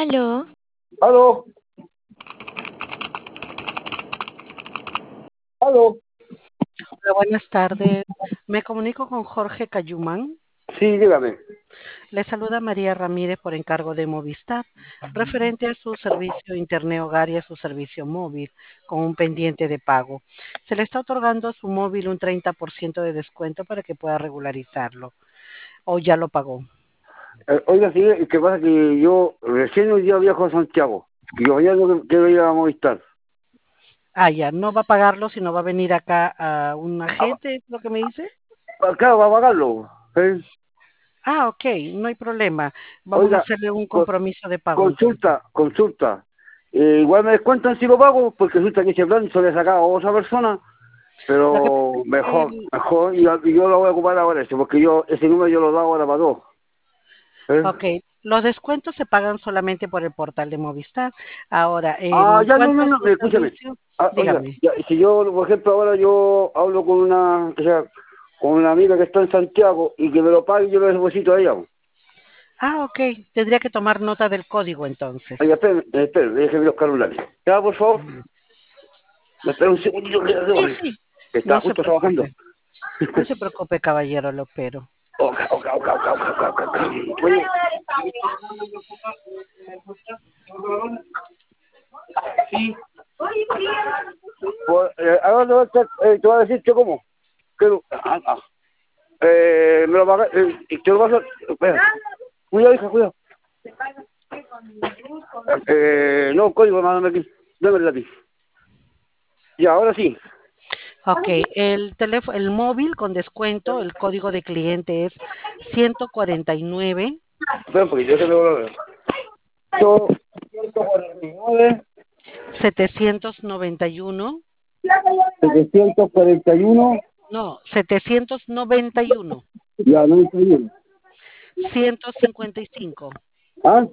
Aló, Aló, aló. Hola, buenas tardes. Me comunico con Jorge Cayumán. Sí, dígame. Le saluda María Ramírez por encargo de Movistar, referente a su servicio Internet Hogar y a su servicio móvil, con un pendiente de pago. Se le está otorgando a su móvil un 30% de descuento para que pueda regularizarlo. ¿O ya lo pagó? Oiga, sí, ¿qué pasa? Que yo recién hoy día viajo a Santiago. Y yo ya no quiero ir a Movistar. Ah, ya, no va a pagarlo, sino va a venir acá a un Ah, agente, ¿es lo que me dice? claro, va a pagarlo. ¿Eh? Ah, ok, no hay problema. Vamos a Oiga, hacerle un co- compromiso de pago entonces. consulta. Igual me descuentan si lo pago, porque resulta que ese plan se lo he sacado a otra persona, Lo que pasa pero es mejor, que mejor, y yo lo voy a ocupar ahora ese, porque yo ese número yo lo he dado ahora para dos. ¿Eh? Ok, los descuentos se pagan solamente por el portal de Movistar. Ahora, Ah, en ya, no, cuanto no, a no, su escúchame. servicio, Ah, oiga, dígame. ya, si yo, por ejemplo, ahora yo hablo con una, o sea, con una amiga que está en Santiago y que me lo pague, yo le deposito a ella. Ah, ok, tendría que tomar nota del código entonces. Oiga, espere, déjeme buscar un lápiz. Ya, por favor, Mm. me espera un segundito Sí, sí, que está no se justo trabajando. preocupe. No se preocupe, caballero, lo espero. Ok. Oye, sí, pues, ahora te voy a decir que cómo. Me lo paga, te lo vas a... Espera. Cuidado, hija, cuidado. No, código, mándame aquí. Dame el lápiz. Ya, ahora sí. Ok, el teléfono, el móvil con descuento, el código de cliente es 149 Espera un poquito, yo te lo veo. 149, 791, 741, no, 791, ya, 91. 155, ¿Ah?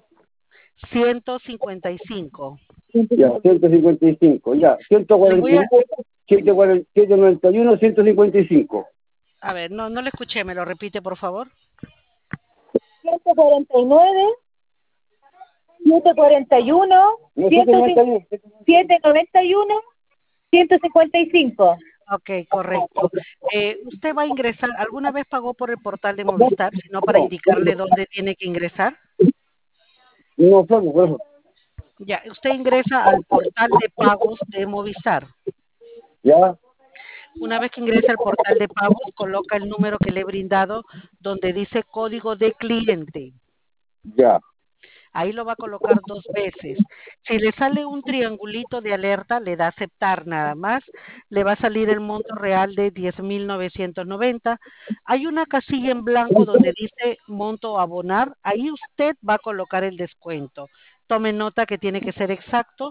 155. Ya, 155, ya. Le voy a, 149, 191, 155. a ver, no le escuché, ¿me lo repite, por favor? 149, 741, No, 791. 791, 155. Ok, correcto. ¿Usted va a ingresar, alguna vez pagó por el portal de Movistar, sino para No, indicarle dónde tiene que ingresar? no, por eso. Ya, usted ingresa al portal de pagos de Movistar. Ya, Una vez que ingresa al portal de pagos, coloca el número que le he brindado donde dice código de cliente. ya. Ahí lo va a colocar dos veces. Si le sale un triangulito de alerta, le da a aceptar nada más. Le va a salir el monto real de 10.990. Hay una casilla en blanco donde dice monto a abonar. Ahí usted va a colocar el descuento. Tome nota que tiene que ser exacto,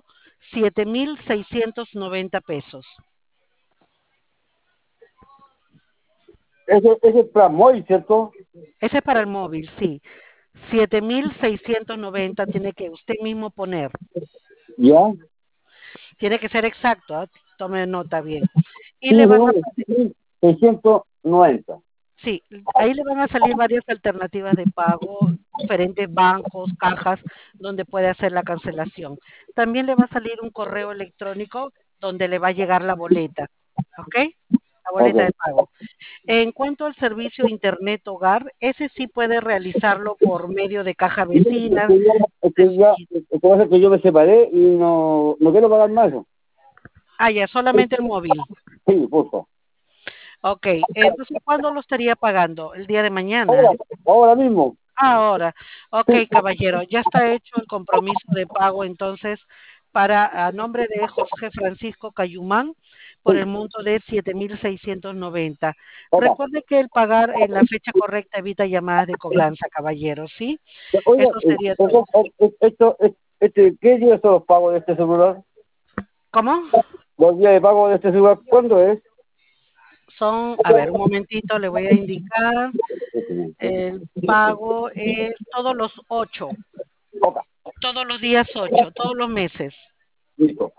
7.690 pesos. Ese es plan móvil, ¿cierto? Ese es para el móvil, sí. 7.690 tiene que usted mismo poner. Ya. Tiene que ser exacto, ¿ah? Tome nota bien. Y Sí, le van a, seguro. 690. sí, ahí le van a salir varias alternativas de pago, diferentes bancos, cajas, donde puede hacer la cancelación. También le va a salir un correo electrónico donde le va a llegar la boleta, ¿ok? La boleta Ok. de pago. En cuanto al servicio Internet Hogar, ese sí puede realizarlo por medio de caja vecina. Es que pasa que yo me separé y no quiero pagar más eso. Ah, ya, solamente el móvil. Sí, por favor. Ok, entonces, ¿cuándo lo estaría pagando? El día de mañana. Ahora, ahora mismo. Ahora, ok, caballero, ya está hecho el compromiso de pago entonces para a nombre de Jorge Francisco Cayumán por el Sí, monto de 7.690. papá. Recuerde que el pagar en la fecha correcta evita llamadas de cobranza, caballero, ¿sí? Oiga, Eso sería todo. ¿qué días son los pagos de este celular? ¿Cómo? Los días de pago de este celular, ¿cuándo es? Son, a ver, un momentito, le voy a indicar. El pago es Papá, todos los días 8, todos los meses. listo.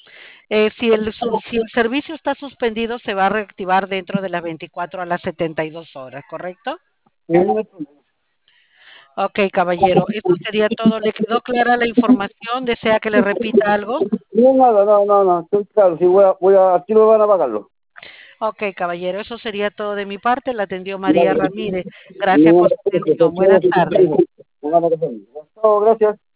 Si el servicio está suspendido, se va a reactivar dentro de las 24 a las 72 horas, ¿correcto? Sí, Ok, caballero, eso sería todo. ¿Le quedó clara la información? ¿Desea que le repita algo? No, nada, no, no, no, estoy claro, sí, aquí me van a pagarlo. Ok, caballero, eso sería todo de mi parte. La atendió María Vale. Ramírez. Gracias No, por su atención. Buenas tardes. gracias.